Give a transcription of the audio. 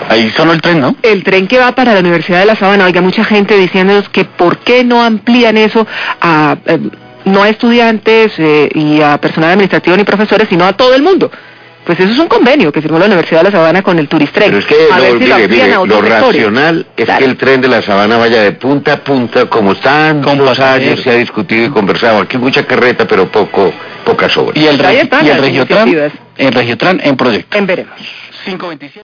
Ahí sonó el tren, ¿no? El tren que va para la Universidad de La Sabana. Oiga, mucha gente diciéndonos que por qué no amplían eso a no a estudiantes y a personal administrativo ni profesores, sino a todo el mundo. Pues eso es un convenio que firmó la Universidad de La Sabana con el Turistren. Pero es que lo racional es que el tren de La Sabana vaya de punta a punta, como tantos años se ha discutido y conversado. Aquí mucha carreta, pero pocas obras. Y el Regiotran en proyecto. En veremos. 527.